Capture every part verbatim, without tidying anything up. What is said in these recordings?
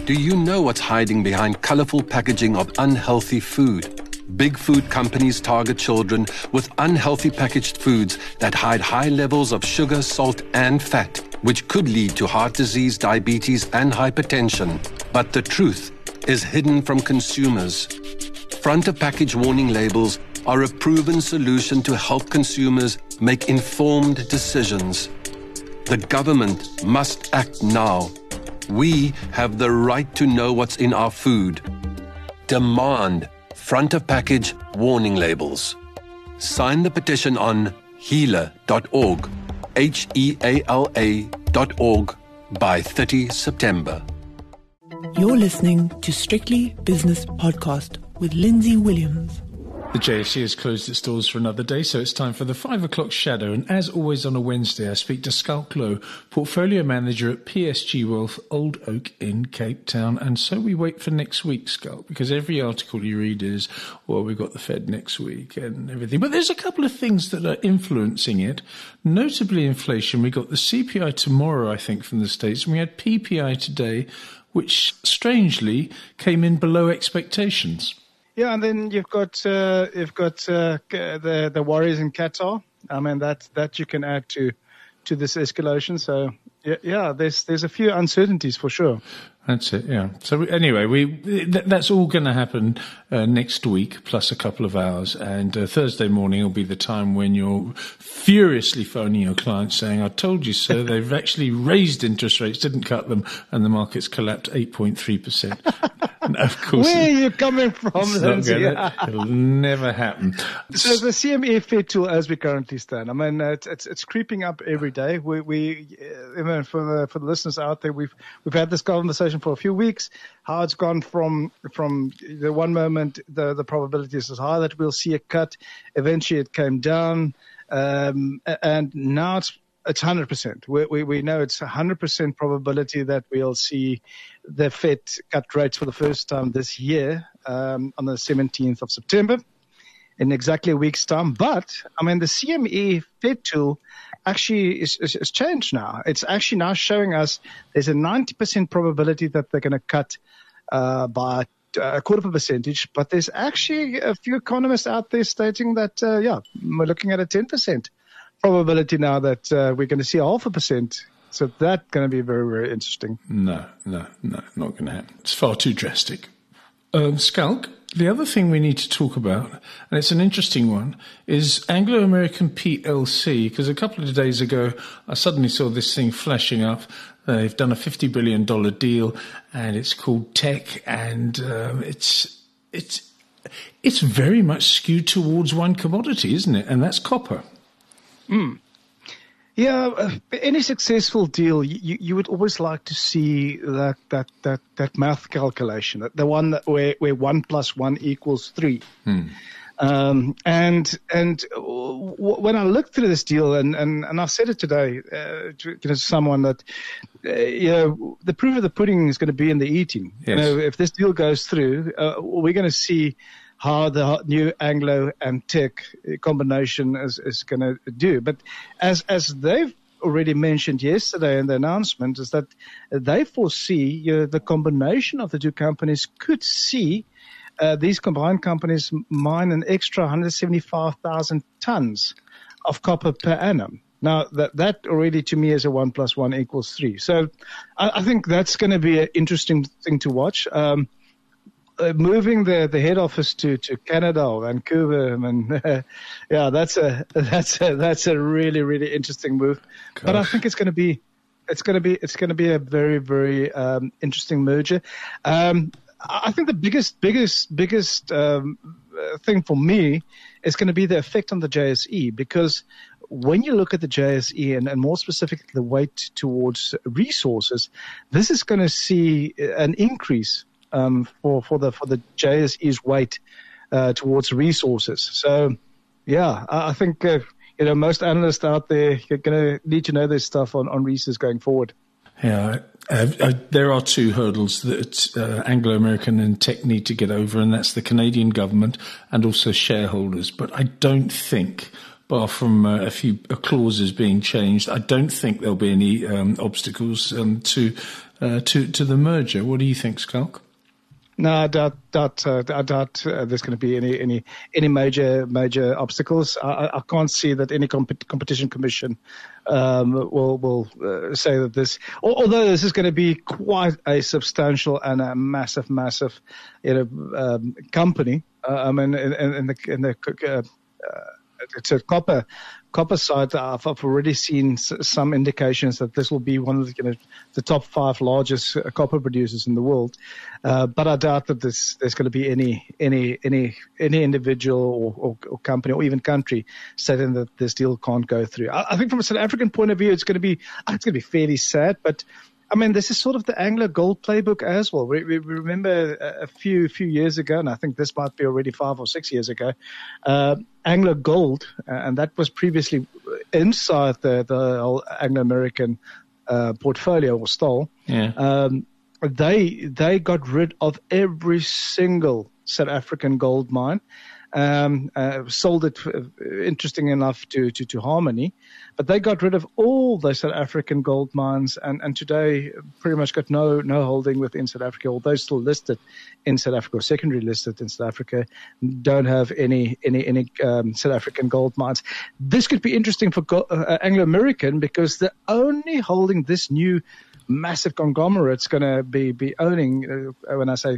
Do you know what's hiding behind colorful packaging of unhealthy food? Big food companies target children with unhealthy packaged foods that hide high levels of sugar, salt, and fat, which could lead to heart disease, diabetes, and hypertension. But the truth is hidden from consumers. Front of package warning labels are a proven solution to help consumers make informed decisions. The government must act now. We have the right to know what's in our food. Demand front of package warning labels. Sign the petition on heala dot org, H E A L A dot org, by thirtieth of September. You're listening to Strictly Business Podcast with Lindsay Williams. The J S E has closed its doors for another day, so it's time for the five o'clock shadow. And as always on a Wednesday, I speak to Schalk Louw, Portfolio Manager at P S G Wealth, Old Oak in Cape Town. And so we wait for next week, Schalk, because every article you read is, well, we've got the Fed next week and everything. But there's a couple of things that are influencing it, notably inflation. We got the C P I tomorrow, I think, from the States, and we had P P I today, which strangely came in below expectations. Yeah, and then you've got uh, you've got uh, the the worries in Qatar. I mean that that you can add to to this escalation. So yeah, yeah there's there's a few uncertainties for sure. That's it, yeah. So anyway, we th- that's all going to happen uh, next week, plus a couple of hours. And uh, Thursday morning will be the time when you're furiously phoning your clients saying, I told you so, they've actually raised interest rates, didn't cut them, and the market's collapsed eight point three percent. And of course, where are you coming from, Lindsay? Gonna, it'll never happen. So the C M E Fed tool, as we currently stand, I mean, it's it's, it's creeping up every day. We, we uh, I mean, for the for the listeners out there, we've we've had this conversation for a few weeks, how it's gone from from the one moment the, the probability is high that we'll see a cut. Eventually it came down, um, and now it's it's one hundred percent. We, we, we know it's one hundred percent probability that we'll see the Fed cut rates for the first time this year um, on the seventeenth of September in exactly a week's time. But, I mean, the C M E Fed tool actually is, is, is changed now. It's actually now showing us there's a ninety percent probability that they're going to cut uh, by a quarter of a percentage. But there's actually a few economists out there stating that, uh, yeah, we're looking at a ten percent probability now that uh, we're going to see a half a percent. So that's going to be very, very interesting. No, no, no, not going to happen. It's far too drastic. Um, Schalk, the other thing we need to talk about, and it's an interesting one, is Anglo American P L C, because a couple of days ago I suddenly saw this thing flashing up. Uh, they've done a fifty billion dollars deal, and it's called Teck, and um, it's it's it's very much skewed towards one commodity, isn't it? And that's copper. Mm. Yeah, uh, any successful deal, you, you would always like to see that that that, that math calculation, the one that where, where one plus one equals three. Hmm. Um, and and w- when I looked through this deal, and, and, and I said it today uh, to you know, someone that uh, you know the proof of the pudding is going to be in the eating. Yes. You know, if this deal goes through, uh, we're going to see how the new Anglo and Teck combination is, is going to do. But as as they've already mentioned yesterday in the announcement, is that they foresee you know, the combination of the two companies could see uh, these combined companies mine an extra one hundred seventy-five thousand tons of copper per annum. Now, that, that already to me is a one plus one equals three. So I, I think that's going to be an interesting thing to watch. Um, Uh, moving the, the head office to, to Canada or Vancouver, and uh, yeah, that's a that's a that's a really really interesting move. Gosh. But I think it's going to be it's going to be it's going to be a very very um, interesting merger. Um, I think the biggest biggest biggest um, thing for me is going to be the effect on the J S E, because when you look at the J S E and, and more specifically the weight towards resources, this is going to see an increase. Um, for, for the for the J S E's weight uh, towards resources. So, yeah, I, I think uh, you know most analysts out there are going to need to know this stuff on, on resources going forward. Yeah, uh, uh, there are two hurdles that uh, Anglo American and Teck need to get over, and that's the Canadian government and also shareholders. But I don't think, bar from uh, a few uh, clauses being changed, I don't think there'll be any um, obstacles um, to uh, to to the merger. What do you think, Schalk? No, I doubt, doubt, uh, I doubt uh, there's going to be any any any major major obstacles. I, I can't see that any comp- competition commission um, will will uh, say that this. Although this is going to be quite a substantial and a massive, massive, you know, um, company. Uh, I mean, in, in the in the uh, it's a copper copper side. I've, I've already seen s- some indications that this will be one of the, you know, the top five largest uh, copper producers in the world. Uh, but I doubt that this, there's going to be any any any any individual or, or, or company or even country saying that this deal can't go through. I, I think from a South African point of view, it's going to be it's going to be fairly sad, but. I mean, this is sort of the Anglo Gold playbook as well. We, we remember a few few years ago, and I think this might be already five or six years ago, uh, Anglo Gold, uh, and that was previously inside the, the whole Anglo-American uh, portfolio or stall. Yeah. Um, they they got rid of every single South African gold mine. Um, uh, sold it, uh, interesting enough, to, to, to Harmony. But they got rid of all the South African gold mines, and, and today pretty much got no no holding within South Africa, although still listed in South Africa or secondary listed in South Africa, don't have any any any um, South African gold mines. This could be interesting for go- uh, Anglo-American because they're only holding this new massive conglomerate's going to be be owning. Uh, when I say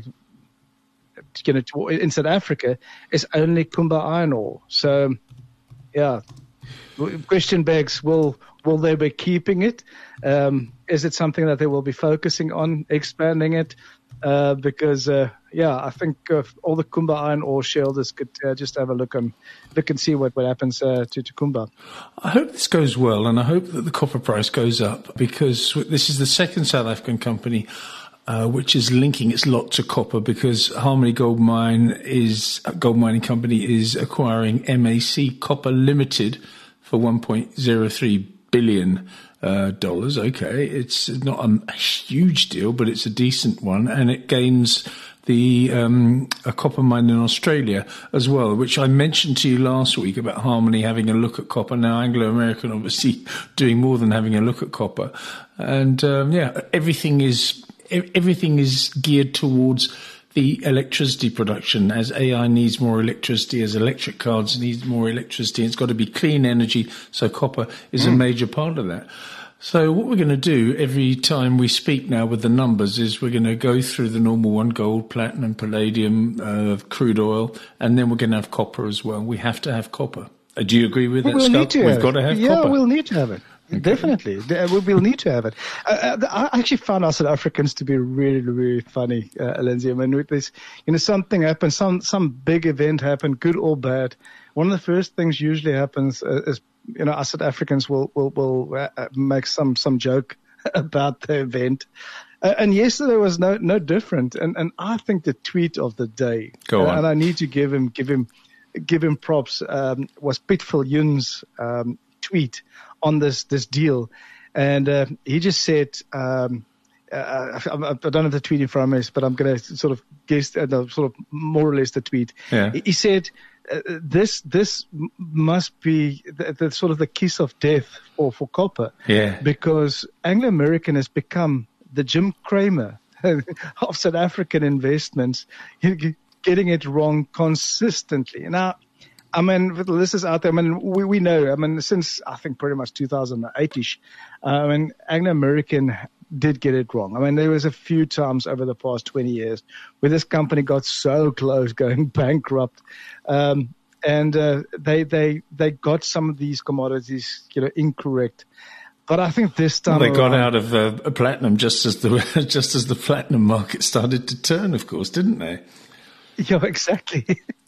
you know, in South Africa, is only Kumba Iron Ore. So, yeah, question begs: Will will they be keeping it? Um, is it something that they will be focusing on expanding it? Uh, because uh, yeah, I think uh, all the Kumba Iron Ore shareholders could uh, just have a look and look and see what what happens uh, to to Kumba. I hope this goes well, and I hope that the copper price goes up because this is the second South African company. Uh, which is linking its lot to copper because Harmony Gold Mine is Gold Mining Company is acquiring M A C Copper Limited for one point zero three billion uh, dollars. Okay, it's not a huge deal, but it's a decent one, and it gains the um, a copper mine in Australia as well, which I mentioned to you last week about Harmony having a look at copper. Now Anglo-American obviously doing more than having a look at copper, and um, yeah, everything is. Everything is geared towards the electricity production. As A I needs more electricity, as electric cars need more electricity, it's got to be clean energy, so copper is mm. a major part of that. So what we're going to do every time we speak now with the numbers is we're going to go through the normal one, gold, platinum, palladium, uh, crude oil, and then we're going to have copper as well. We have to have copper. Uh, do you agree with that, we'll Schalk? We've got to have yeah, copper. Yeah, we'll need to have it. Okay. Definitely. We will need to have it. Uh, I actually found our South Africans to be really, really funny, uh, Lindsay. I mean, with this, you know, something happened, some, some big event happened, good or bad. One of the first things usually happens uh, is, you know, us South Africans will, will, will uh, make some, some joke about the event. Uh, and yesterday was no, no different. And, and I think the tweet of the day, Go on. Uh, and I need to give him, give him, give him props, um, was Piet Viljoen's, um, tweet on this this deal, and uh, he just said, um, uh, I, I don't have the tweet in front of me, but I'm going to sort of guess, uh, no, sort of more or less the tweet. Yeah. He, he said, uh, "This this must be the, the sort of the kiss of death for for copper, yeah, because Anglo American has become the Jim Cramer of South African investments, getting it wrong consistently." Now, I mean, this is out there. I mean, we, we know, I mean, since I think pretty much two thousand eight-ish, uh, I mean, Anglo-American did get it wrong. I mean, there was a few times over the past twenty years where this company got so close going bankrupt. Um, and, uh, they, they, they got some of these commodities, you know, incorrect. But I think this time well, they got around, out of uh, platinum just as the, just as the platinum market started to turn, of course, didn't they? Yeah, exactly.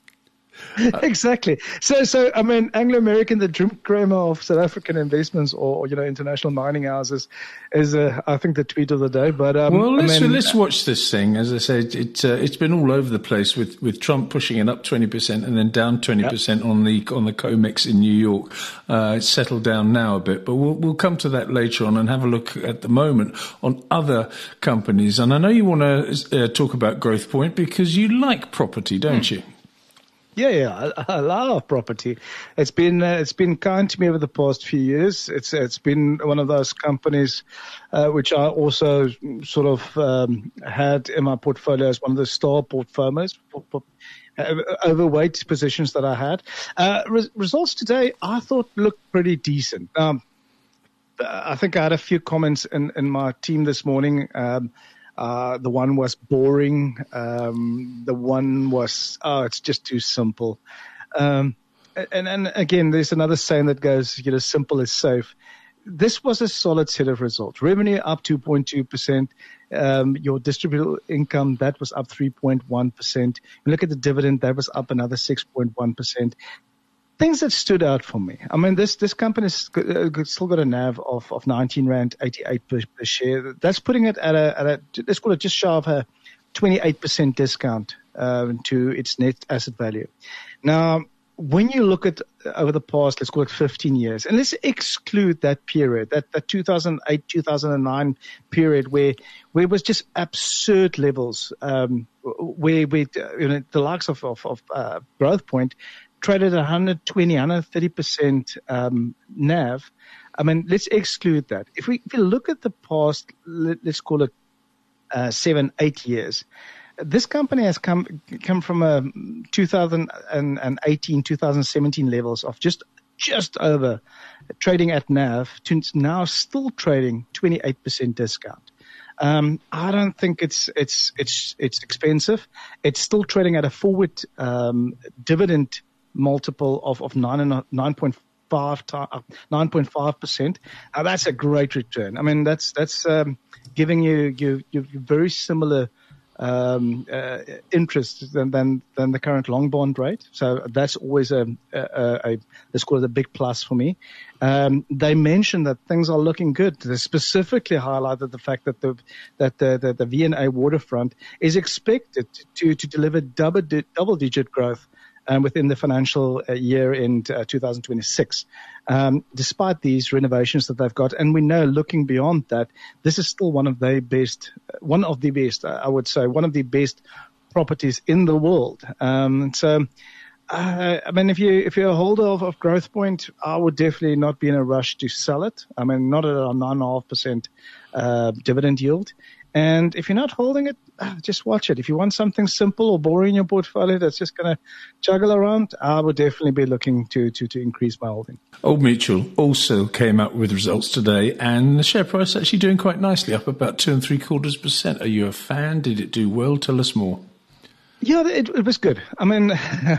Exactly. So, so I mean, Anglo-American, the Jim Cramer of South African investments, or you know, international mining houses, is uh, I think the tweet of the day. But um, well, let's I mean, let's watch this thing. As I said, it uh, it's been all over the place with, with Trump pushing it up twenty percent and then down twenty percent yep. on the on the COMEX in New York. Uh, it's settled down now a bit, but we'll we'll come to that later on and have a look at the moment on other companies. And I know you want to uh, talk about Growth Point because you like property, don't hmm. you? Yeah, yeah, I, I love property. It's been uh, it's been kind to me over the past few years. It's it's been one of those companies uh, which I also sort of um, had in my portfolio as one of the star portfolios, for, for, uh, overweight positions that I had. Uh, re- results today I thought looked pretty decent. Um, I think I had a few comments in, in my team this morning. Um, Uh, the one was boring. Um, the one was, oh, it's just too simple. Um, and, and again, there's another saying that goes, you know, simple is safe. This was a solid set of results. Revenue up two point two percent. Um, your distributable income, that was up three point one percent. You look at the dividend, that was up another six point one percent. Things that stood out for me. I mean, this this company's still got a N A V of, of nineteen rand eighty-eight per, per share. That's putting it at a, at a let's call it just shy of a twenty-eight percent discount uh, to its net asset value. Now, when you look at over the past, let's call it fifteen years, and let's exclude that period, that, that two thousand eight, two thousand nine period where where it was just absurd levels, um, where, where you know, the likes of, of, of uh, Growth Point traded at one hundred twenty, one hundred thirty percent um, N A V. I mean, let's exclude that. If we, if we look at the past, let, let's call it uh, seven, eight years, this company has come come from a two thousand eighteen, two thousand seventeen levels of just just over trading at N A V to now still trading twenty-eight percent discount. Um, I don't think it's it's it's it's expensive. It's still trading at a forward um, dividend multiple of of nine and nine point five nine point five percent. Uh, that's a great return. I mean, that's that's um, giving you you you very similar um, uh, interest than, than than the current long bond rate. So that's always a, a, a let's call it a big plus for me. Um, they mentioned that things are looking good. They specifically highlighted the fact that the that the the, the V and A Waterfront is expected to to deliver double double digit growth Um, within the financial uh, year in uh, two thousand twenty-six, um, despite these renovations that they've got. And we know, looking beyond that, this is still one of the best, one of the best, uh, I would say, one of the best properties in the world. Um, so, uh, I mean, if you if you're a holder of, of Growth Point, I would definitely not be in a rush to sell it. I mean, not at a nine and a half percent uh, dividend yield. And if you're not holding it, just watch it. If you want something simple or boring in your portfolio that's just going to juggle around, I would definitely be looking to, to, to increase my holding. Old Mutual also came out with results today, and the share price actually doing quite nicely, up about two and three quarters percent. Are you a fan? Did it do well? Tell us more. Yeah, it, it was good. I mean,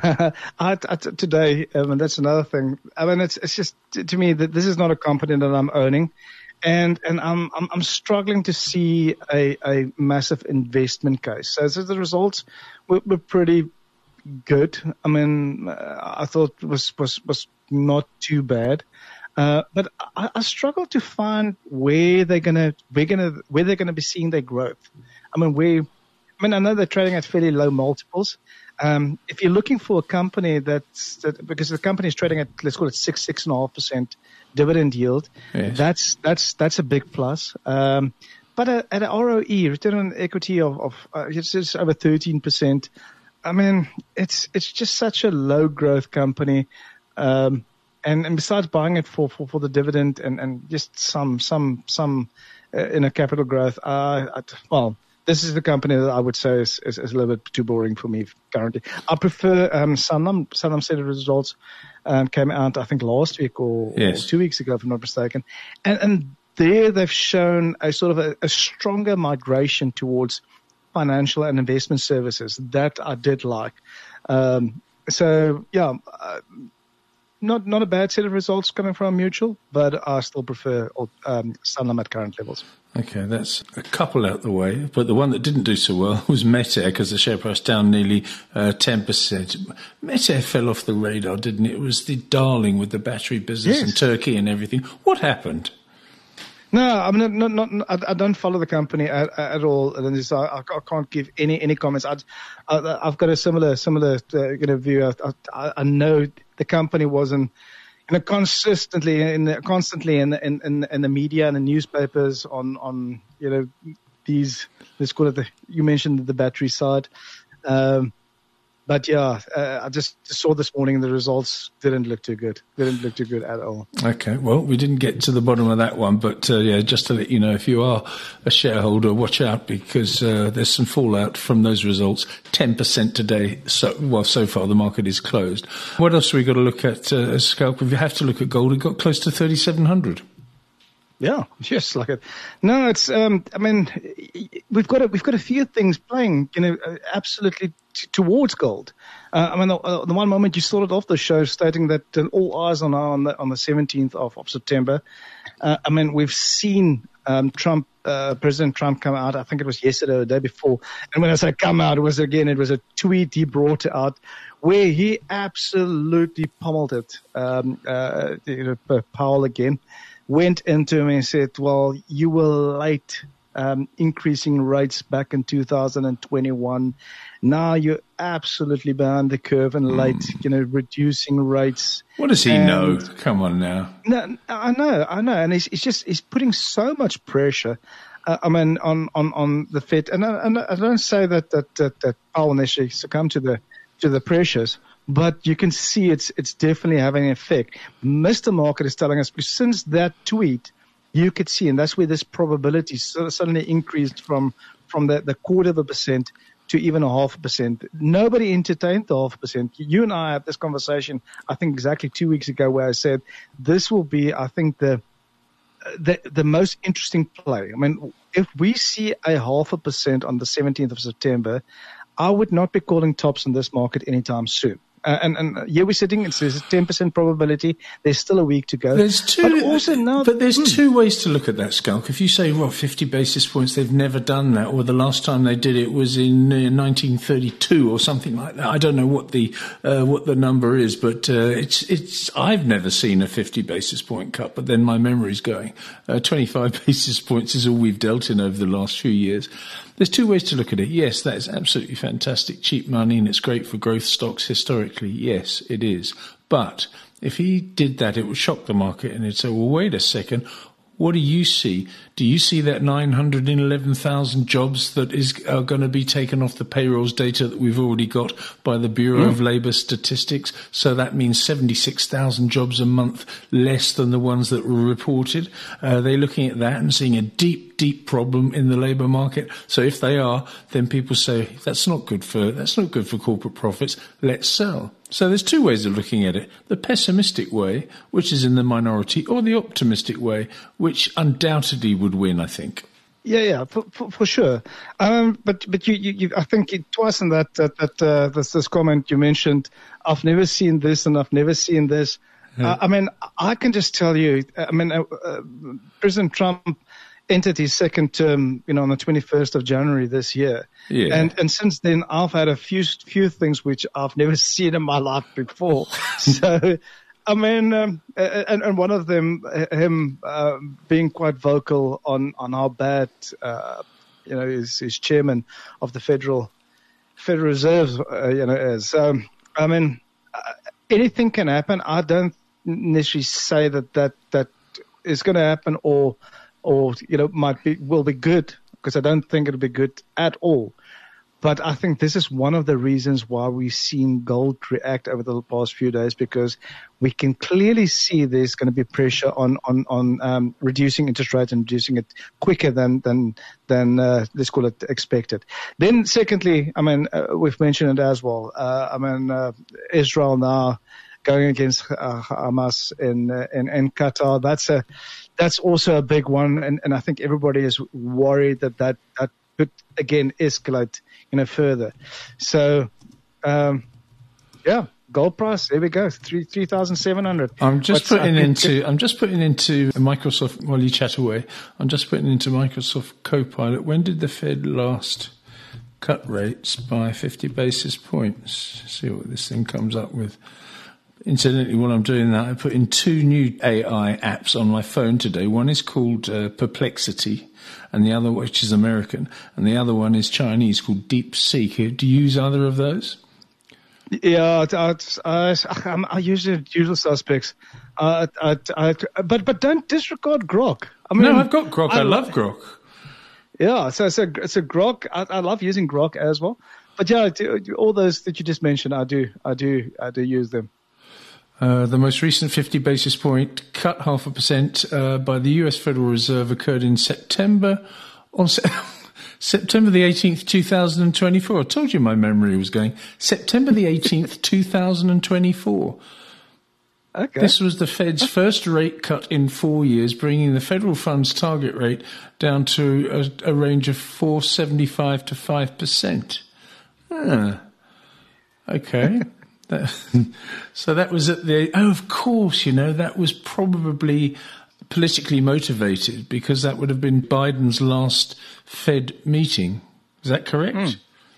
I, I, today, um, and that's another thing. I mean, it's it's just to me that this is not a company that I'm owning. And and I'm I'm, I'm struggling to see a, a massive investment case. So, so the results were, were pretty good. I mean, uh, I thought it was was was not too bad, uh, but I, I struggle to find where they're gonna we're gonna where they're gonna be seeing their growth. I mean, where I mean I know they're trading at fairly low multiples. Um, if you're looking for a company that's that, because the company is trading at, let's call it six, six and a half percent dividend yield, yes. that's, that's, that's a big plus. Um, but at, at an R O E, return on equity of, of, uh, it's just over thirteen percent. I mean, it's, it's just such a low growth company. Um, and, and besides buying it for, for, for the dividend and, and just some, some, some, uh, in a capital growth, uh, at, well, this is the company that I would say is, is, is a little bit too boring for me currently. I prefer um, Sanlam. Sanlam set of results um, came out, I think, last week or, yes. or two weeks ago, if I'm not mistaken. And, and there they've shown a sort of a, a stronger migration towards financial and investment services. That I did like. Um, so, yeah, uh, not not a bad set of results coming from Mutual, but I still prefer um, Sanlam at current levels. Okay, that's a couple out the way. But the one that didn't do so well was Metair, because the share price down nearly uh, ten percent. Metair fell off the radar, didn't it? It was the darling with the battery business yes. in Turkey and everything. What happened? No, I mean, not, not, not, I don't follow the company at, at all. And so I, I can't give any, any comments. I, I, I've got a similar, similar, uh, you know, view. I, I, I know the company wasn't, you know, consistently in the, constantly in the, in, in, in the media and the newspapers on, on, you know, these, let's call it the, you mentioned the battery side. Um, but yeah, uh, I just saw this morning the results didn't look too good. Didn't look too good at all. Okay, well, we didn't get to the bottom of that one, but uh, yeah, just to let you know, if you are a shareholder, watch out because uh, there's some fallout from those results. ten percent today. So, well, so far the market is closed. What else have we got to look at, uh, Scalp? If you have to look at gold, it got close to thirty-seven hundred. Yeah, just like it. No, it's. Um, I mean, we've got a, we've got a few things playing, you know, absolutely t- towards gold. Uh, I mean, the, uh, the one moment you started off the show stating that uh, all eyes are now on the on the seventeenth of, of September. Uh, I mean, we've seen um, Trump, uh, President Trump, come out. I think it was yesterday or the day before. And when I say come out, it was again, it was a tweet he brought out where he absolutely pummeled it. Um, uh, you know, Powell again. Went into him and said, well, you were late um, increasing rates back in two thousand twenty-one. Now you're absolutely behind the curve and late, mm. you know, reducing rates. What does he and, know? Come on now. No, I know, I know. And he's, he's just, he's putting so much pressure, uh, I mean, on, on, on the Fed. And I, and I don't say that, that, that, that Powell necessarily succumb to the, to the pressures. But you can see it's it's definitely having an effect. Mister Market is telling us since that tweet, you could see, and that's where this probability suddenly increased from from the, the quarter of a percent to even a half a percent. Nobody entertained the half a percent. You and I had this conversation, I think exactly two weeks ago, where I said this will be, I think, the the the most interesting play. I mean, if we see a half a percent on the seventeenth of September, I would not be calling tops in this market anytime soon. Uh, and, and here we're sitting, it's, there's a ten percent probability. There's still a week to go. There's two, but also now, but there's hmm. two ways to look at that, Skulk. If you say, well, fifty basis points, they've never done that, or the last time they did it was in uh, nineteen thirty-two or something like that. I don't know what the uh, what the number is, but uh, it's it's. I've never seen a fifty basis point cut, but then my memory's going. Uh, twenty-five basis points is all we've dealt in over the last few years. There's two ways to look at it. Yes, that is absolutely fantastic, cheap money, and it's great for growth stocks historically. Yes, it is. But if he did that, it would shock the market, and it'd say, well, wait a second. What do you see? Do you see that nine hundred eleven thousand jobs that is are going to be taken off the payrolls data that we've already got by the Bureau mm. of Labour Statistics? So that means seventy-six thousand jobs a month less than the ones that were reported. Uh, they're looking at that and seeing a deep, deep problem in the labour market. So if they are, then people say that's not good for that's not good for corporate profits. Let's sell. So there's two ways of looking at it. The pessimistic way, which is in the minority, or the optimistic way, which undoubtedly would win, I think. Yeah, yeah, for, for, for sure. Um, but but you, you, you I think it, twice in that that, that uh, this, this comment you mentioned, I've never seen this and I've never seen this. Yeah. Uh, I mean, I can just tell you. I mean, uh, uh, President Trump entered his second term, you know, on the twenty-first of January this year. Yeah. And and since then, I've had a few few things which I've never seen in my life before. So, I mean, um, and, and one of them, him uh, being quite vocal on, on how bad, uh, you know, his, his chairman of the Federal Federal Reserve, uh, you know, is. Um, I mean, uh, anything can happen. I don't necessarily say that that, that is going to happen or or, you know, might be, will be good, because I don't think it'll be good at all. But I think this is one of the reasons why we've seen gold react over the past few days, because we can clearly see there's going to be pressure on, on, on, um, reducing interest rates and reducing it quicker than, than, than, uh, let's call it expected. Then secondly, I mean, uh, we've mentioned it as well. Uh, I mean, uh, Israel now going against uh, Hamas in, uh, in, in Qatar. That's a, That's also a big one, and, and I think everybody is worried that that, that could, again, escalate, you know, further. So, um, yeah, gold price, there we go, three three thousand seven hundred. I'm just What's putting into I'm just putting into Microsoft while you chat away. I'm just putting into Microsoft Copilot. When did the Fed last cut rates by fifty basis points? See what this thing comes up with. Incidentally, while I'm doing that, I put in two new A I apps on my phone today. One is called uh, Perplexity, and the other, which is American, and the other one is Chinese, called DeepSeek. Do you use either of those? Yeah, I, I, I, I use the usual suspects. Uh, I, I, but but don't disregard Grok. I mean, no, I've got Grok. I, I love Grok. Yeah, so it's a, it's a Grok. I, I love using Grok as well. but yeah, all those that you just mentioned, I do, I do, I do use them. Uh, the most recent fifty basis point cut, half a percent, uh, by the U S Federal Reserve occurred in September, on se- September the eighteenth, two thousand twenty-four. I told you my memory was going. September the eighteenth, two thousand twenty-four. Okay. This was the Fed's first rate cut in four years, bringing the federal funds target rate down to a, a range of four seventy-five to five percent. Ah, okay. that, so that was at the, oh, of course, you know, that was probably politically motivated because that would have been Biden's last Fed meeting. Is that correct? Mm.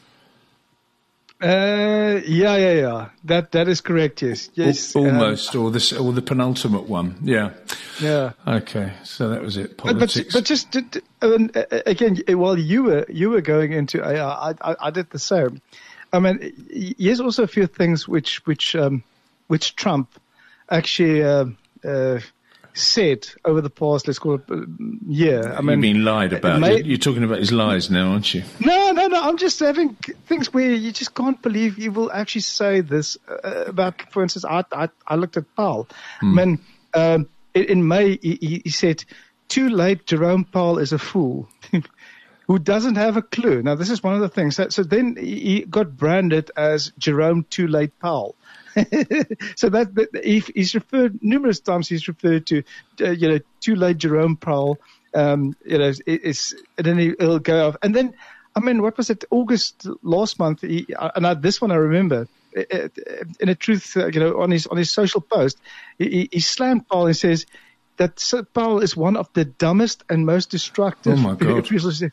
Uh, yeah, yeah, yeah. That that is correct. Yes, yes. Almost, um, or this, or the penultimate one. Yeah. Yeah. Okay, so that was it. Politics. But, but just I mean, again, while you were you were going into A I, I, I, I did the same. I mean, here's also a few things which which um, which Trump actually uh, uh, said over the past, let's call it, uh, year. I mean, you mean lied about? May, you're, you're talking about his lies now, aren't you? No, no, no. I'm just having things where you just can't believe he will actually say this uh, about. For instance, I I, I looked at Powell. Hmm. I mean, um, in, in May he, he said, "Too late, Jerome Powell is a fool." Who doesn't have a clue. Now, this is one of the things. That, so then he got branded as Jerome Too Late Powell. so that, that he, he's referred numerous times. He's referred to, uh, you know, Too Late Jerome Powell. Um, you know, it, it's and then he, it'll go off. And then, I mean, what was it? August last month. He, and I, this one I remember. In a truth, uh, you know, on his on his social post, he, he slammed Powell and says that Powell is one of the dumbest and most destructive. Oh my God.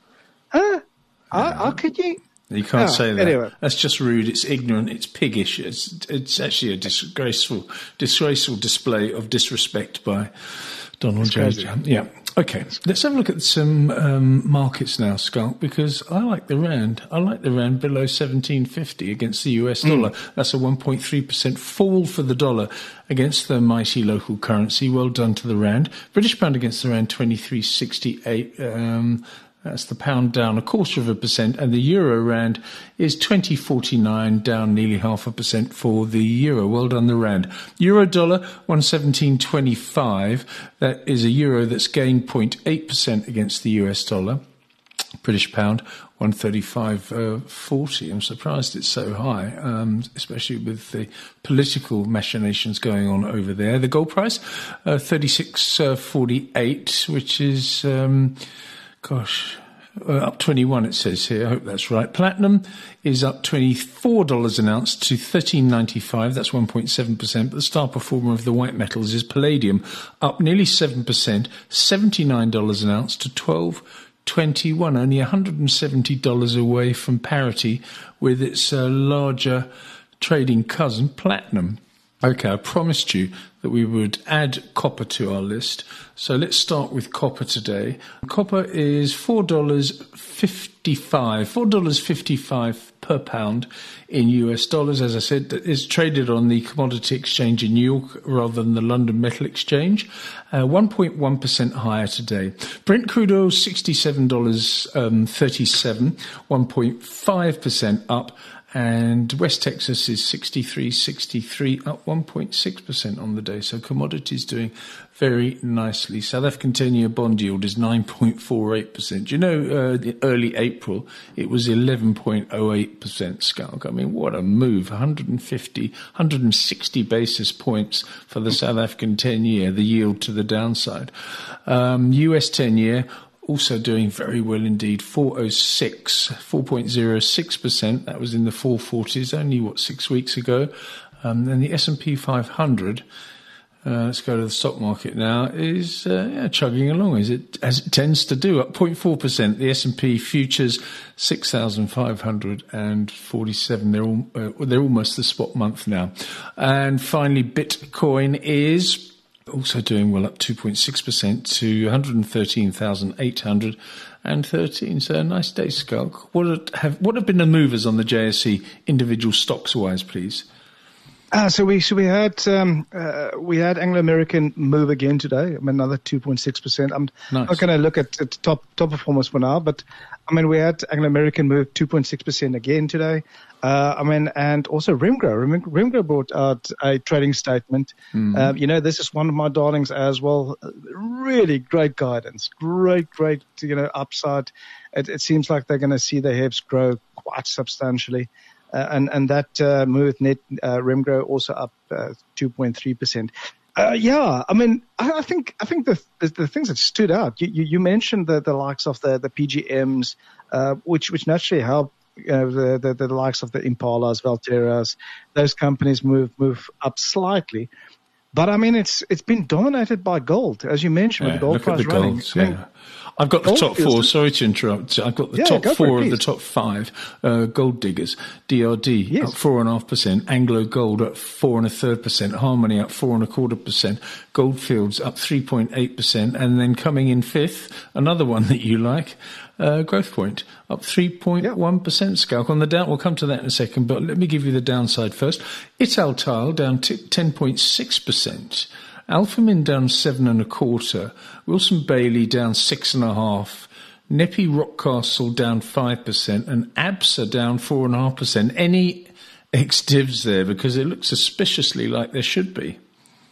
Huh? How, how could you? You can't oh, say that. Anyway. That's just rude. It's ignorant. It's piggish. It's it's actually a disgraceful, disgraceful display of disrespect by Donald J. Trump. Yeah. Okay. Let's have a look at some um, markets now, Skulk, because I like the rand. I like the rand below seventeen fifty against the U S dollar. Mm. That's a one point three percent fall for the dollar against the mighty local currency. Well done to the rand. British pound against the rand twenty-three sixty-eight. Um, That's the pound down a quarter of a percent, and the euro rand is twenty forty-nine, down nearly half a percent for the euro. Well done, the rand. Euro dollar one seventeen twenty-five. That is a euro that's gained zero point eight percent against the U S dollar. British pound one thirty-five forty. I'm surprised it's so high, um, especially with the political machinations going on over there. The gold price uh, thirty-six forty-eight, which is. Um, Gosh, uh, up twenty-one it says here. I hope that's right. Platinum is up twenty-four dollars an ounce to thirteen ninety-five. That's one point seven percent. But the star performer of the white metals is palladium, up nearly seven percent, seventy-nine dollars an ounce to twelve twenty-one. Only one hundred seventy dollars away from parity with its uh, larger trading cousin, platinum. Okay, I promised you that we would add copper to our list. So let's start with copper today. Copper is four dollars fifty-five, four dollars fifty-five per pound in U S dollars. As I said, it's traded on the Commodity Exchange in New York rather than the London Metal Exchange. Uh, one point one percent higher today. Brent crude oil, sixty-seven dollars thirty-seven, one point five percent up. And West Texas is sixty-three sixty-three, up one point six percent on the day. So commodities doing very nicely. South African ten-year bond yield is nine point four eight percent. You know, uh, the early April, it was eleven point oh eight percent, Skulk. I mean, what a move. one hundred fifty, one hundred sixty basis points for the South African ten-year, the yield to the downside. Um, U S ten-year, also doing very well indeed, four oh six, four point oh six percent. That was in the four forties only, what, six weeks ago. Um, then the S and P five hundred, uh, let's go to the stock market now, is uh, yeah, chugging along as it as it tends to do, up zero point four percent. The S and P futures, six thousand five hundred forty-seven. They're, all, uh, they're almost the spot month now. And finally, Bitcoin is also doing well, up two point six percent to one hundred thirteen thousand eight hundred thirteen. So a nice day, Skulk. What have, what have been the movers on the J S E individual stocks-wise, please? Uh, so we so we had um, uh, we had Anglo American move again today. I mean, another two point six percent. I'm Nice. not going to look at, at top top performance for now, but I mean, we had Anglo American move two point six percent again today. Uh, I mean, and also Remgro. Rem- Remgro brought out a trading statement. Mm. Um, you know, this is one of my darlings as well. Really great guidance, great, great, you know, upside. It, it seems like they're going to see the H E B S grow quite substantially. Uh, and, and that uh, moved net uh, Remgro also up uh, two point three percent. Uh, yeah, I mean, I, I think I think the, the the things that stood out. You you, you mentioned the, the likes of the the P G Ms, uh, which which naturally help uh, the, the the likes of the Impalas, Valteras. Those companies move move up slightly. But I mean, it's it's been dominated by gold, as you mentioned, Yeah, with the gold look price at the running. golds, I mean, yeah. I've got the gold top feels- four. Sorry to interrupt. I've got the Yeah, top go for it, four of the please. top five. Uh, gold diggers, D R D Yes. up four and a half percent. Anglo Gold up four and a third percent. Harmony up four and a quarter percent. Goldfields up three point eight percent. And then coming in fifth, another one that you like, uh, Growth Point up three point one percent. Scalc on the down. We'll come to that in a second, but let me give you the downside first. Italtile down t- ten point six percent. Alphamin down seven and a quarter. Wilson Bailey down six and a half. Nepi Rockcastle down five percent, and ABSA down four and a half percent. Any ex-divs there? Because it looks suspiciously like there should be.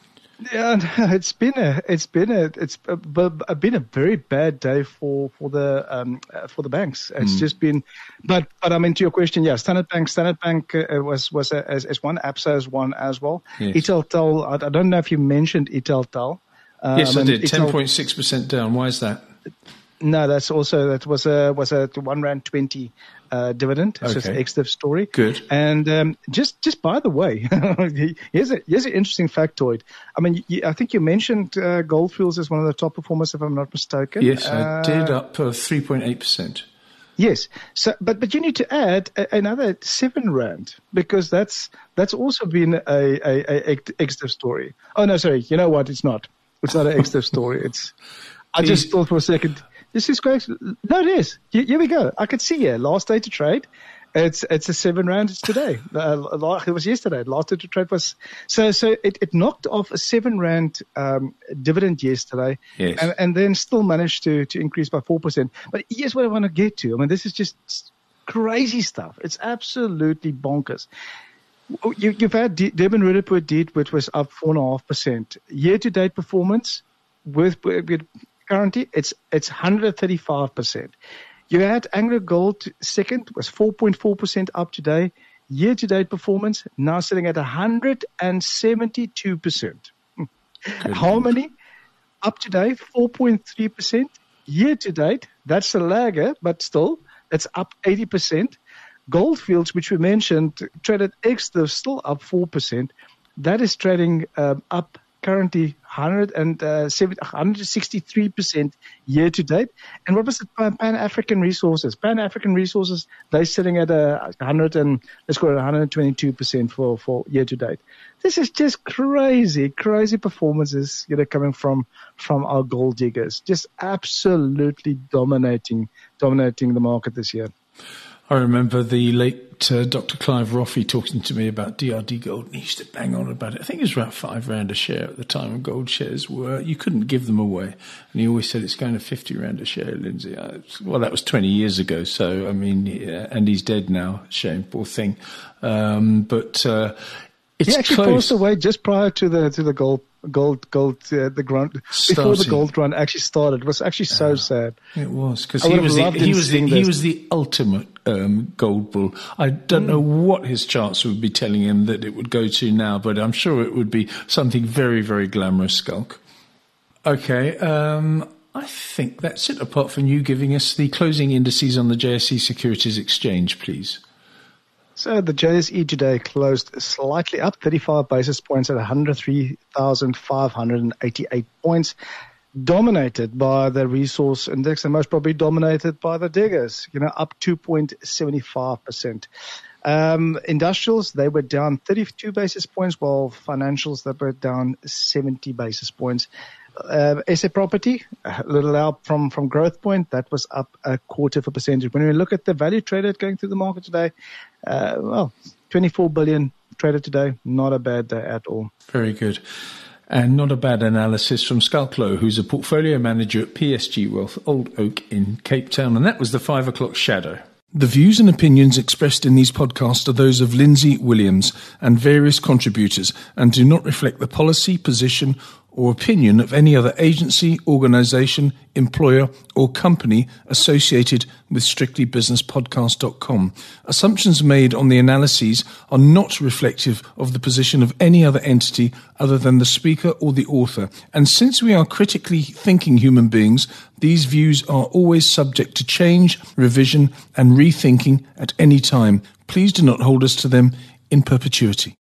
Yeah, no, it's been a it's been a it's a, a, been a very bad day for for the um uh, for the banks. It's Mm. just been, but but I mean, to your question, yeah, Standard Bank, Standard Bank uh, was was a, as, as one, ABSA as one as well. Yes. Italtal, I, I don't know if you mentioned Italtal. Uh, Yes, I, mean, did. ten Ital- point six percent down. Why is that? No, that's also that was a was a one rand twenty uh, dividend. It's just an Okay. ex-div story. Good. And um, just just by the way, here's a here's an interesting factoid. I mean, you, I think you mentioned uh, Goldfields as one of the top performers, if I'm not mistaken. Yes, I Uh, did, up uh, three point eight percent. Yes. So, but but you need to add a, another seven rand because that's that's also been a a, a ex-div story. Oh no, sorry. You know what? It's not. It's not an ex-div story. It's. I just Please. thought for a second. This is great. No, it is. Here, here we go. I can see here. Last day to trade. It's it's a seven rand. It's today. Uh, it was yesterday. Last day to trade was so so. It, it knocked off a seven rand um, dividend yesterday, Yes. and, and then still managed to to increase by four percent. But here's what I want to get to. I mean, this is just crazy stuff. It's absolutely bonkers. You, you've had D- Durban Roodepoort Deed, which was up four and a half percent year to date performance with, with currently it's it's one hundred thirty-five percent. You had Anglo Gold second, was four point four percent up today. Year to date performance now sitting at one hundred seventy-two percent. Harmony up today four point three percent. Year to date, that's a lagger, but still it's up eighty percent. Goldfields, which we mentioned, traded ex-div still up four percent. That is trading um, up currently one hundred sixty-three percent year to date. And what was it? Pan African Resources. Pan African Resources, they're sitting at a hundred and let's call it one hundred twenty-two percent for for year to date. This is just crazy, crazy performances, you know, coming from from our gold diggers. Just absolutely dominating, dominating the market this year. I remember the late uh, Doctor Clive Roffey talking to me about D R D gold, and he used to bang on about it. I think it was about five rand a share at the time when gold shares were. You couldn't give them away, and he always said it's going to fifty rand a share, Lindsay. Uh, well, that was twenty years ago, so I mean, yeah, and he's dead now. Shame, poor thing. Um, but uh, it's He actually close. passed away just prior to the to the gold gold gold uh, the grunt before the Starting. gold run actually started. It was actually so sad. It was because I he would have was the, loved he him was the seeing he this. was the ultimate um, gold bull. I don't know what his charts would be telling him that it would go to now, but I'm sure it would be something very very glamorous. Scalc. Okay, um, I think that's it. Apart from you giving us the closing indices on the J S E Securities Exchange, please. So the J S E today closed slightly up, thirty-five basis points at one hundred three thousand five hundred eighty-eight points. Dominated by the resource index and most probably dominated by the diggers, you know, up two point seven five percent. Um, industrials, they were down thirty-two basis points, while financials, they were down seventy basis points. Uh, S A property, a little help from, from Growth Point, that was up a quarter of a percentage. When we look at the value traded going through the market today, uh, well, twenty-four billion traded today. Not a bad day at all. Very good. And not a bad analysis from Schalk Louw, who's a portfolio manager at P S G Wealth, Old Oak in Cape Town. And that was the five o'clock shadow. The views and opinions expressed in these podcasts are those of Lindsay Williams and various contributors and do not reflect the policy, position or opinion of any other agency, organisation, employer or company associated with strictly business podcast dot com. Assumptions made on the analyses are not reflective of the position of any other entity other than the speaker or the author. And since we are critically thinking human beings, these views are always subject to change, revision and rethinking at any time. Please do not hold us to them in perpetuity.